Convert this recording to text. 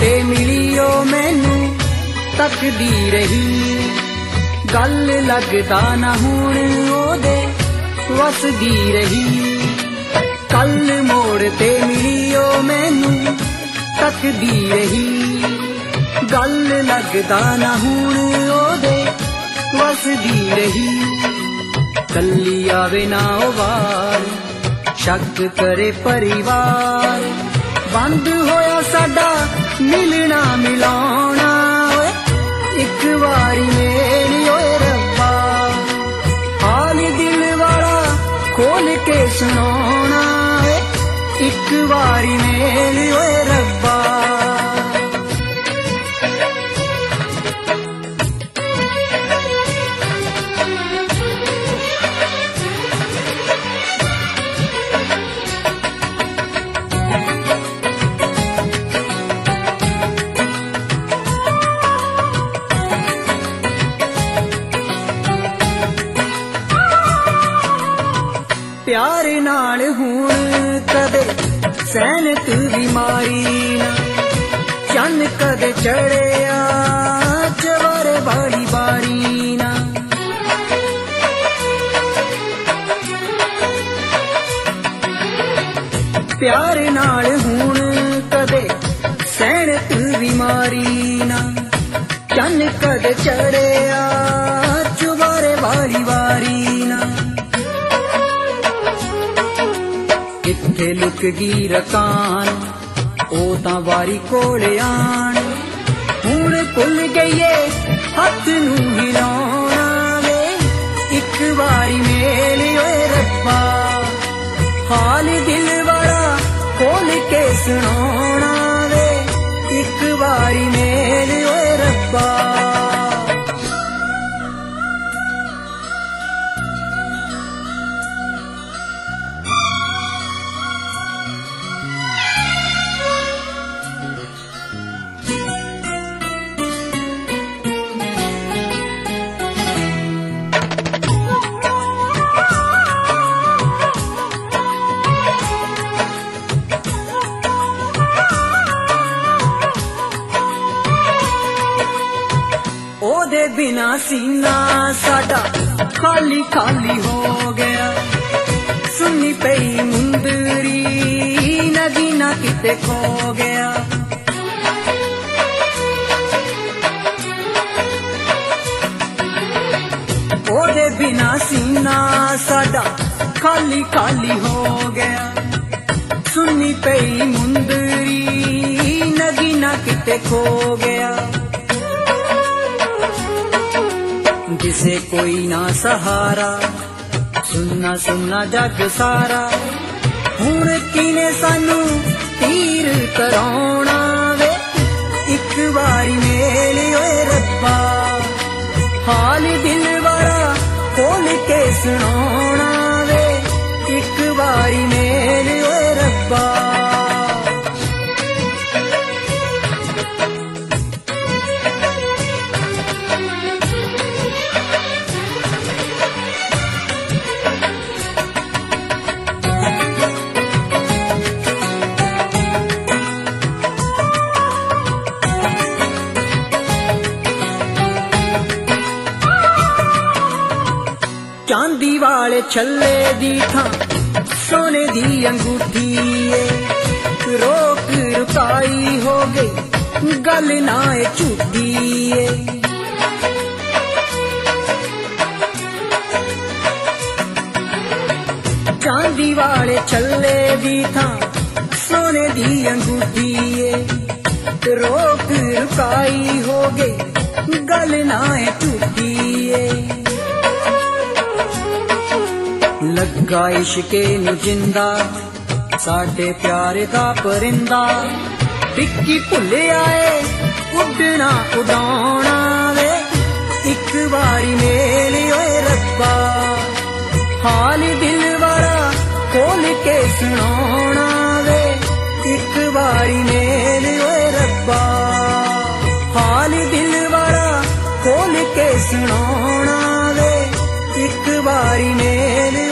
ते मिली ओ मैनू तकदी रही, गल लगदा ना हुण ओदे वसदी रही। कल मोड़ ते मिली ओ मैनू तकदी रही, गल लगदा ना हुण ओदे वसदी रही। कल्ली आवे ना ओ वार, शक करे परिवार, बंद होया साडा मिलना मिलाउणा। एक वारी मेरी ओए रब्बा, हाल दिल वाला खोल के सुनाउणा। एक वारी मेरी ओए रब्बा। प्यार नाल हुण कदे सैनत बीमारी ना, चन कदे चढ़िया चवारे वाली बारी ना। प्यार नाल हुण कदे सैनत बीमारी ना, चन कदे चढ़िया चवारे वाली बारी ना। किथे लुक गई रकान ओ तां वारी कोले आन, हुण भुल गईए हथ नू हिलाउणा वे। एक वारी मेल ओए रब्बा, हाल दिल वाला खोल के सुनाउणा वे। एक वारी मेल ओए रब्बा। ओदे बिना सीना साडा खाली खाली हो गया। सुनी पई मुंदरी नगीना किते खो गया। ओदे बिना सीना साडा खाली खाली हो गया। सुनी पई मुंदरी नगीना किते खो गया। जिसे कोई ना सहारा, सुनना सुनना जग सारा। हुण किने सानू तीर कराउणा वे। एक वारी मेल ओए रब्बा, हाल दिल वाला खोल के सुनाउणा वे। एक वारी मेल ओए रब्बा। चांदी वाले छल्ले दी थां सोने दी अंगूठी ए। रोक रुकाई हो गई गल ना झूठी ए। चांदी वाले छल्ले दी थां सोने दी अंगूठी ए। रोक रुकाई हो गई गल ना झूठी ए। लगा इश्के नू जिंदा साडे प्यार दा परिंदा। टिक्की भुलिया ए उडना उड़ाउणा वे। एक वारी मेल ओए रब्बा, हाल दिल वाला खोल के सुनाउणा वे। एक वारी मेल ओए रब्बा, हाल दिल वाला खोल के सुनाउणा वे। एक वारी मेल